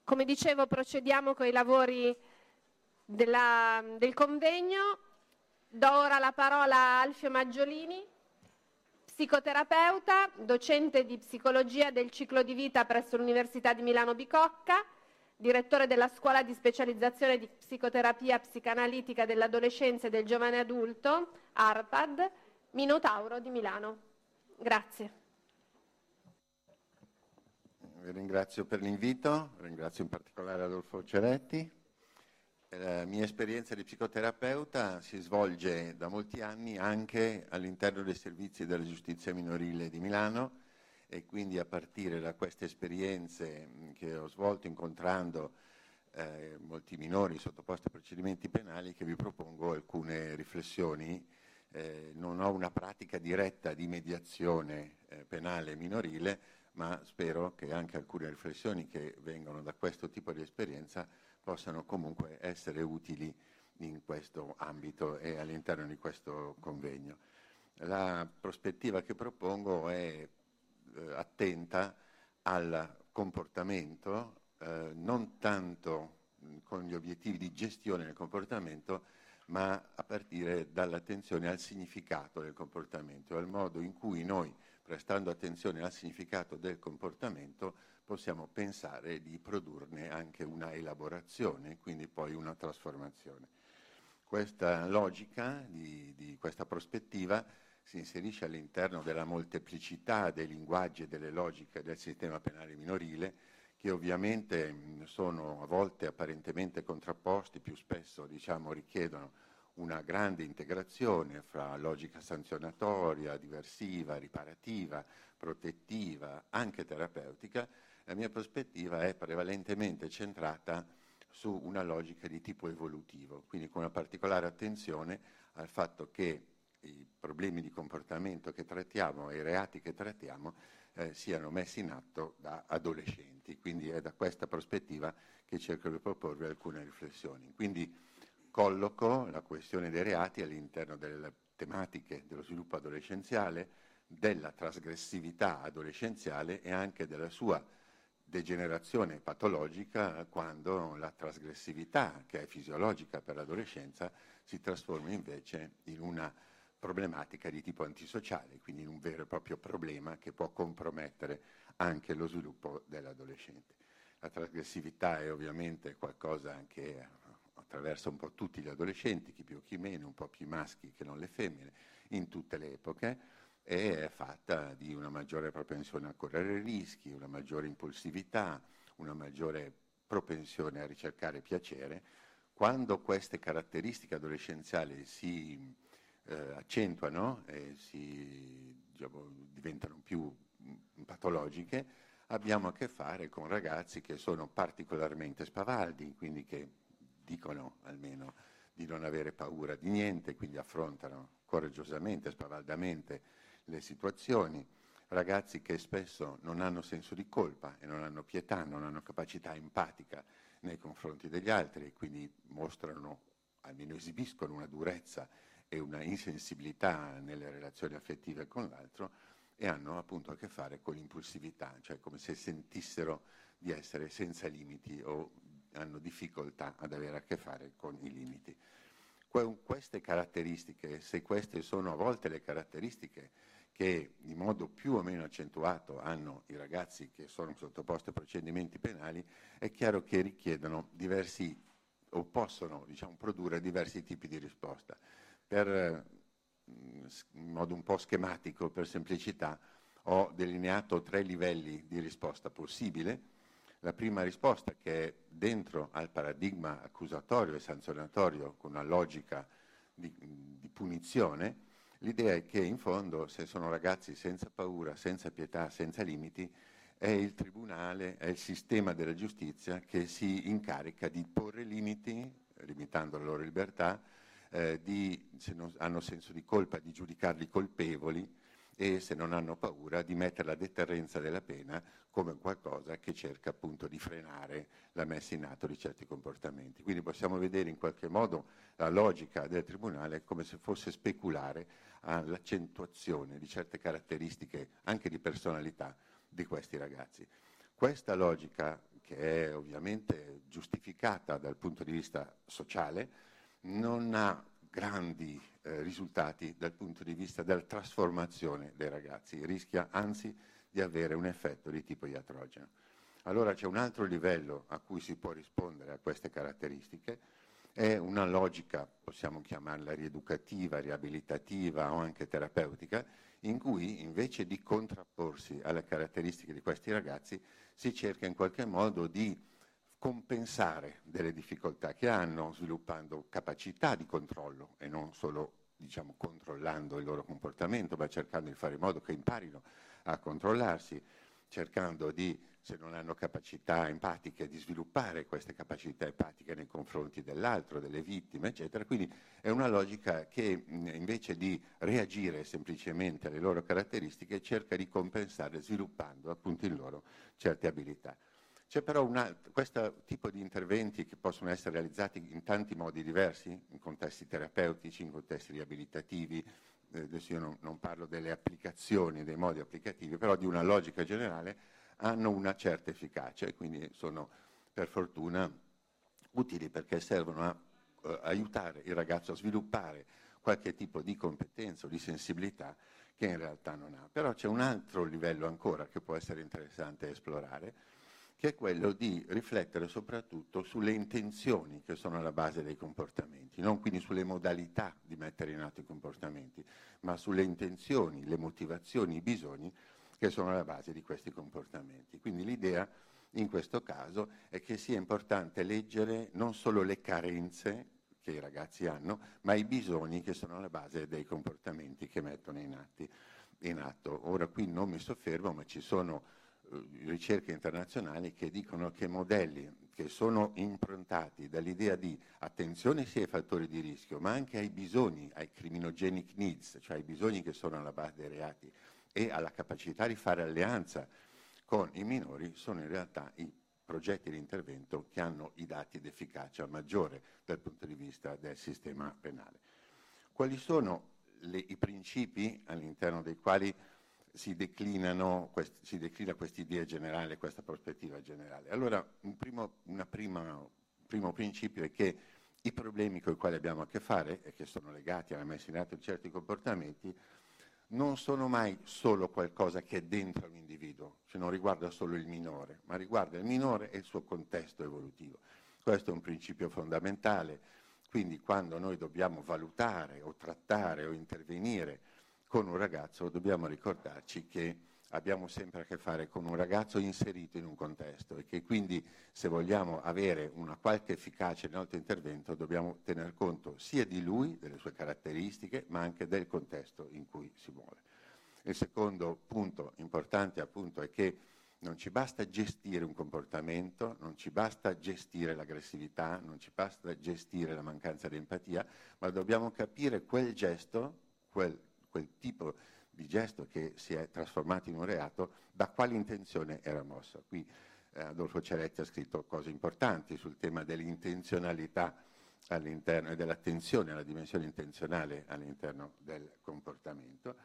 Come dicevo, procediamo con i lavori del convegno. Do ora la parola a Alfio Maggiolini, psicoterapeuta, docente di psicologia del ciclo di vita presso l'Università di Milano Bicocca, direttore della scuola di specializzazione di psicoterapia psicanalitica dell'adolescenza e del giovane adulto, ARPAD, Minotauro di Milano. Grazie. Vi ringrazio per l'invito, ringrazio in particolare Adolfo Ceretti. La mia esperienza di psicoterapeuta si svolge da molti anni anche all'interno dei servizi della giustizia minorile di Milano e quindi a partire da queste esperienze che ho svolto incontrando molti minori sottoposti a procedimenti penali che vi propongo alcune riflessioni. Non ho una pratica diretta di mediazione penale minorile, ma spero che anche alcune riflessioni che vengono da questo tipo di esperienza possano comunque essere utili in questo ambito e all'interno di questo convegno. La prospettiva che propongo è attenta al comportamento, non tanto con gli obiettivi di gestione del comportamento, ma a partire dall'attenzione al significato del comportamento, al modo in cui noi, prestando attenzione al significato del comportamento, possiamo pensare di produrne anche una elaborazione, quindi poi una trasformazione. Questa logica di questa prospettiva si inserisce all'interno della molteplicità dei linguaggi e delle logiche del sistema penale minorile, che ovviamente sono a volte apparentemente contrapposti, più spesso richiedono una grande integrazione fra logica sanzionatoria, diversiva, riparativa, protettiva, anche terapeutica. La mia prospettiva è prevalentemente centrata su una logica di tipo evolutivo, quindi con una particolare attenzione al fatto che i problemi di comportamento che trattiamo e i reati che trattiamo siano messi in atto da adolescenti. Quindi è da questa prospettiva che cerco di proporvi alcune riflessioni. Quindi colloco la questione dei reati all'interno delle tematiche dello sviluppo adolescenziale, della trasgressività adolescenziale e anche della sua degenerazione patologica quando la trasgressività, che è fisiologica per l'adolescenza, si trasforma invece in una problematica di tipo antisociale, quindi in un vero e proprio problema che può compromettere anche lo sviluppo dell'adolescente. La trasgressività è ovviamente qualcosa che attraversa un po' tutti gli adolescenti, chi più chi meno, un po' più i maschi che non le femmine, in tutte le epoche, e è fatta di una maggiore propensione a correre rischi, una maggiore impulsività, una maggiore propensione a ricercare piacere. Quando queste caratteristiche adolescenziali si accentuano e diventano più patologiche, abbiamo a che fare con ragazzi che sono particolarmente spavaldi, quindi che dicono almeno di non avere paura di niente, quindi affrontano coraggiosamente, spavaldamente le situazioni, ragazzi che spesso non hanno senso di colpa e non hanno pietà, non hanno capacità empatica nei confronti degli altri e quindi mostrano, almeno esibiscono una durezza e una insensibilità nelle relazioni affettive con l'altro e hanno appunto a che fare con l'impulsività, cioè come se sentissero di essere senza limiti o hanno difficoltà ad avere a che fare con i limiti. Queste caratteristiche, se queste sono a volte le caratteristiche che in modo più o meno accentuato hanno i ragazzi che sono sottoposti a procedimenti penali, è chiaro che richiedono diversi o possono produrre diversi tipi di risposta. In modo un po' schematico, per semplicità, ho delineato 3 livelli di risposta possibile. La prima risposta, che è dentro al paradigma accusatorio e sanzionatorio con una logica di punizione, l'idea è che in fondo, se sono ragazzi senza paura, senza pietà, senza limiti, è il tribunale, è il sistema della giustizia che si incarica di porre limiti, limitando la loro libertà, se non hanno senso di colpa, di giudicarli colpevoli e se non hanno paura di mettere la deterrenza della pena come qualcosa che cerca appunto di frenare la messa in atto di certi comportamenti. Quindi possiamo vedere in qualche modo la logica del tribunale come se fosse speculare all'accentuazione di certe caratteristiche anche di personalità di questi ragazzi. Questa logica che è ovviamente giustificata dal punto di vista sociale, non ha grandi risultati dal punto di vista della trasformazione dei ragazzi, rischia anzi di avere un effetto di tipo iatrogeno. Allora c'è un altro livello a cui si può rispondere a queste caratteristiche, è una logica, possiamo chiamarla rieducativa, riabilitativa o anche terapeutica, in cui invece di contrapporsi alle caratteristiche di questi ragazzi si cerca in qualche modo di compensare delle difficoltà che hanno, sviluppando capacità di controllo e non solo, diciamo, controllando il loro comportamento, ma cercando di fare in modo che imparino a controllarsi, cercando di, se non hanno capacità empatiche, di sviluppare queste capacità empatiche nei confronti dell'altro, delle vittime, eccetera. Quindi è una logica che invece di reagire semplicemente alle loro caratteristiche cerca di compensare sviluppando appunto in loro certe abilità. C'è però questo tipo di interventi che possono essere realizzati in tanti modi diversi, in contesti terapeutici, in contesti riabilitativi. Adesso io non parlo delle applicazioni, dei modi applicativi, però di una logica generale hanno una certa efficacia e quindi sono per fortuna utili perché servono a aiutare il ragazzo a sviluppare qualche tipo di competenza o di sensibilità che in realtà non ha. Però c'è un altro livello ancora che può essere interessante esplorare, che è quello di riflettere soprattutto sulle intenzioni che sono alla base dei comportamenti, non quindi sulle modalità di mettere in atto i comportamenti, ma sulle intenzioni, le motivazioni, i bisogni che sono alla base di questi comportamenti. Quindi l'idea in questo caso è che sia importante leggere non solo le carenze che i ragazzi hanno, ma i bisogni che sono alla base dei comportamenti che mettono in atto. Ora qui non mi soffermo, ma ci sono ricerche internazionali che dicono che modelli che sono improntati dall'idea di attenzione sia ai fattori di rischio, ma anche ai bisogni, ai criminogenic needs, cioè ai bisogni che sono alla base dei reati e alla capacità di fare alleanza con i minori, sono in realtà i progetti di intervento che hanno i dati d'efficacia maggiore dal punto di vista del sistema penale. Quali sono i principi all'interno dei quali si declina questa idea generale, questa prospettiva generale? Allora, un primo principio è che i problemi con i quali abbiamo a che fare e che sono legati alla messa in atto di certi comportamenti non sono mai solo qualcosa che è dentro l'individuo, cioè non riguarda solo il minore, ma riguarda il minore e il suo contesto evolutivo. Questo è un principio fondamentale, quindi quando noi dobbiamo valutare o trattare o intervenire con un ragazzo dobbiamo ricordarci che abbiamo sempre a che fare con un ragazzo inserito in un contesto e che quindi se vogliamo avere una qualche efficacia nel nostro intervento dobbiamo tener conto sia di lui, delle sue caratteristiche, ma anche del contesto in cui si muove. Il secondo punto importante appunto è che non ci basta gestire un comportamento, non ci basta gestire l'aggressività, non ci basta gestire la mancanza di empatia, ma dobbiamo capire quel gesto, quel tipo di gesto che si è trasformato in un reato, da quale intenzione era mosso. Qui Adolfo Ceretti ha scritto cose importanti sul tema dell'intenzionalità all'interno e dell'attenzione alla dimensione intenzionale all'interno del comportamento.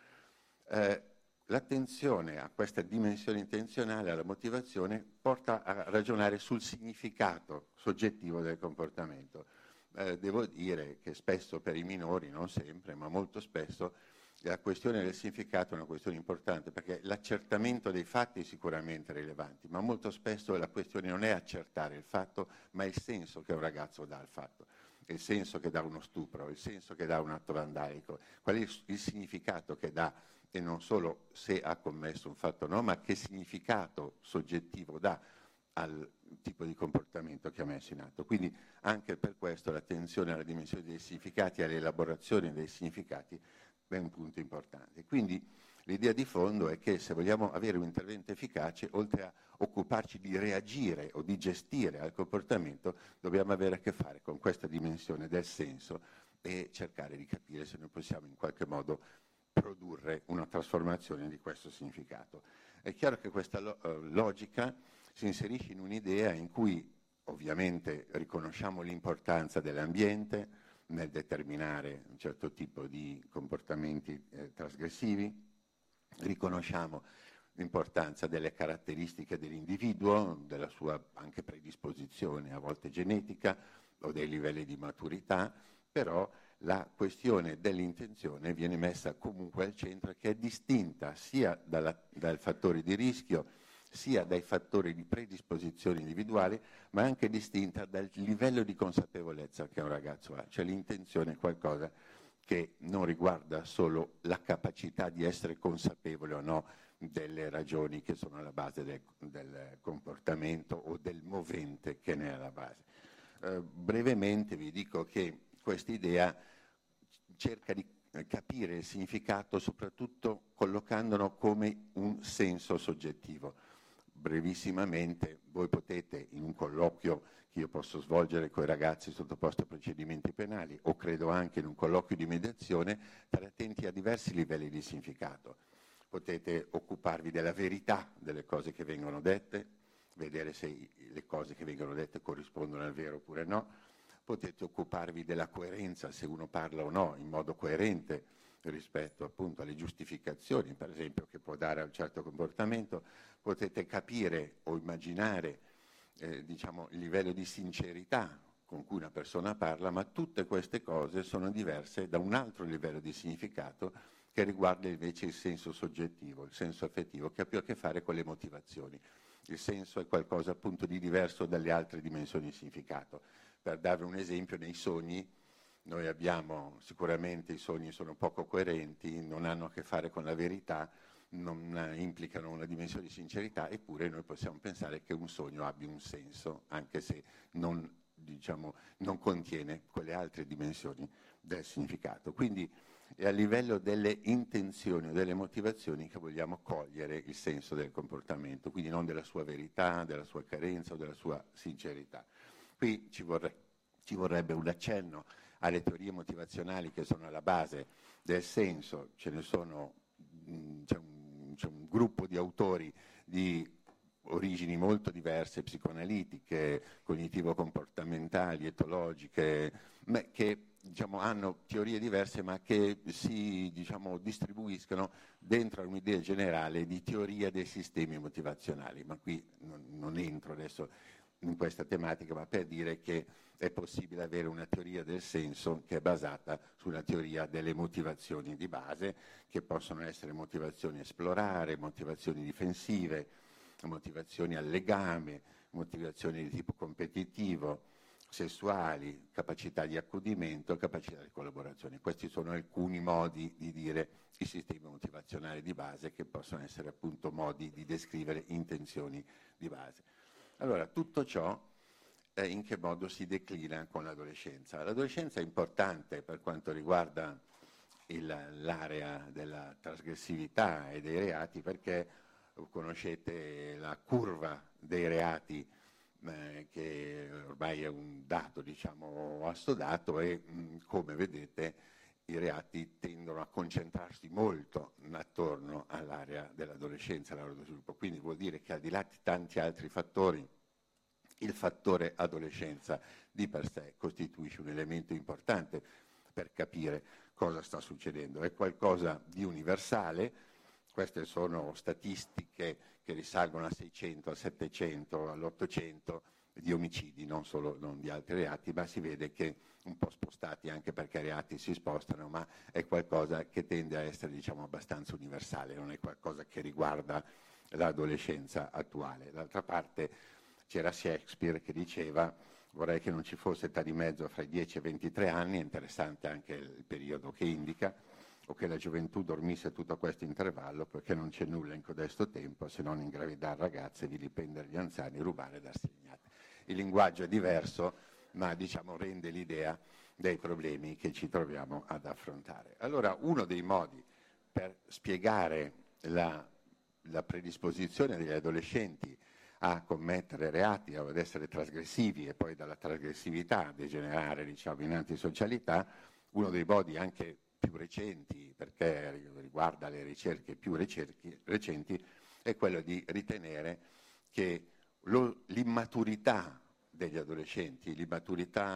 L'attenzione a questa dimensione intenzionale, alla motivazione, porta a ragionare sul significato soggettivo del comportamento. Devo dire che spesso per i minori, non sempre, ma molto spesso, la questione del significato è una questione importante perché l'accertamento dei fatti è sicuramente rilevante, ma molto spesso la questione non è accertare il fatto, ma il senso che un ragazzo dà al fatto, il senso che dà uno stupro, il senso che dà un atto vandalico, qual è il significato che dà e non solo se ha commesso un fatto o no, ma che significato soggettivo dà al tipo di comportamento che ha messo in atto. Quindi anche per questo l'attenzione alla dimensione dei significati, all'elaborazione dei significati è un punto importante. Quindi l'idea di fondo è che se vogliamo avere un intervento efficace, oltre a occuparci di reagire o di gestire al comportamento, dobbiamo avere a che fare con questa dimensione del senso e cercare di capire se noi possiamo in qualche modo produrre una trasformazione di questo significato. È chiaro che questa logica si inserisce in un'idea in cui ovviamente riconosciamo l'importanza dell'ambiente nel determinare un certo tipo di comportamenti trasgressivi, riconosciamo l'importanza delle caratteristiche dell'individuo, della sua anche predisposizione, a volte genetica, o dei livelli di maturità, però la questione dell'intenzione viene messa comunque al centro, che è distinta sia dai fattori di rischio, sia dai fattori di predisposizione individuali, ma anche distinta dal livello di consapevolezza che un ragazzo ha. Cioè l'intenzione è qualcosa che non riguarda solo la capacità di essere consapevole o no delle ragioni che sono alla base del comportamento o del movente che ne è alla base. Brevemente vi dico che quest'idea cerca di capire il significato soprattutto collocandolo come un senso soggettivo. Brevissimamente, voi potete, in un colloquio che io posso svolgere con i ragazzi sottoposti a procedimenti penali, o credo anche in un colloquio di mediazione, stare attenti a diversi livelli di significato. Potete occuparvi della verità delle cose che vengono dette, vedere se le cose che vengono dette corrispondono al vero oppure no. Potete occuparvi della coerenza, se uno parla o no in modo coerente rispetto appunto alle giustificazioni, per esempio, che può dare a un certo comportamento. Potete capire o immaginare diciamo, il livello di sincerità con cui una persona parla, ma tutte queste cose sono diverse da un altro livello di significato che riguarda invece il senso soggettivo, il senso affettivo, che ha più a che fare con le motivazioni. Il senso è qualcosa appunto di diverso dalle altre dimensioni di significato. Per darvi un esempio, nei sogni noi abbiamo sicuramente, i sogni sono poco coerenti, non hanno a che fare con la verità, non implicano una dimensione di sincerità, eppure noi possiamo pensare che un sogno abbia un senso, anche se non, diciamo, non contiene quelle altre dimensioni del significato. Quindi è a livello delle intenzioni o delle motivazioni che vogliamo cogliere il senso del comportamento, quindi non della sua verità, della sua carenza o della sua sincerità. Qui ci vorrebbe un accenno alle teorie motivazionali che sono alla base del senso. Ce ne sono, c'è un gruppo di autori di origini molto diverse, psicoanalitiche, cognitivo-comportamentali, etologiche, che diciamo, hanno teorie diverse ma che si distribuiscono dentro un'idea generale di teoria dei sistemi motivazionali. Ma qui non entro adesso in questa tematica, ma per dire che è possibile avere una teoria del senso che è basata sulla teoria delle motivazioni di base, che possono essere motivazioni a esplorare, motivazioni difensive, motivazioni al legame, motivazioni di tipo competitivo, sessuali, capacità di accudimento, capacità di collaborazione. Questi sono alcuni modi di dire i sistemi motivazionali di base, che possono essere appunto modi di descrivere intenzioni di base. Allora, tutto ciò in che modo si declina con l'adolescenza? L'adolescenza è importante per quanto riguarda l'area della trasgressività e dei reati, perché conoscete la curva dei reati, che ormai è un dato, diciamo, assodato, e come vedete i reati tendono a concentrarsi molto attorno all'area dell'adolescenza, all'area dello sviluppo. Quindi vuol dire che al di là di tanti altri fattori, il fattore adolescenza di per sé costituisce un elemento importante per capire cosa sta succedendo. È qualcosa di universale. Queste sono statistiche che risalgono al 600, al 700, all'800 di omicidi, non di altri reati, ma si vede che un po' spostati, anche perché i reati si spostano, ma è qualcosa che tende a essere, diciamo, abbastanza universale, non è qualcosa che riguarda l'adolescenza attuale. D'altra parte c'era Shakespeare che diceva: vorrei che non ci fosse età di mezzo fra i 10 e i 23 anni, è interessante anche il periodo che indica, o che la gioventù dormisse tutto questo intervallo, perché non c'è nulla in codesto tempo se non ingravidare ragazze, vilipendere gli anziani, rubare e darsi legnate. Il linguaggio è diverso, ma diciamo rende l'idea dei problemi che ci troviamo ad affrontare. Allora, uno dei modi per spiegare la predisposizione degli adolescenti a commettere reati o ad essere trasgressivi e poi dalla trasgressività degenerare, diciamo, in antisocialità, uno dei modi anche più recenti, perché riguarda le ricerche più recenti, è quello di ritenere che l'immaturità degli adolescenti, l'immaturità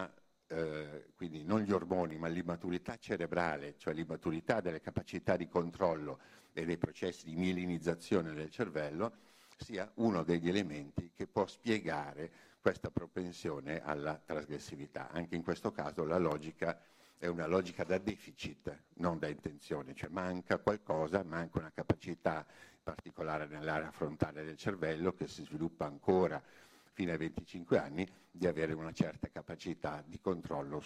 quindi non gli ormoni, ma l'immaturità cerebrale, cioè l'immaturità delle capacità di controllo e dei processi di mielinizzazione del cervello, sia uno degli elementi che può spiegare questa propensione alla trasgressività. Anche in questo caso la logica è una logica da deficit, non da intenzione, cioè manca qualcosa, manca una capacità, in particolare nell'area frontale del cervello, che si sviluppa ancora fino ai 25 anni, di avere una certa capacità di controllo